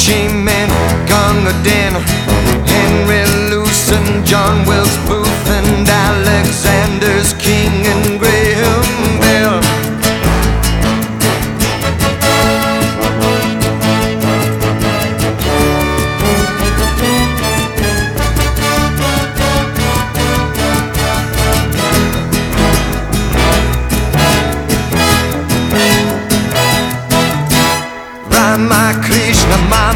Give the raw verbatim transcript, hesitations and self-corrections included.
Chain Man, Gunga Din, Henry Luce and John Wilkes Booth and Alexander's King.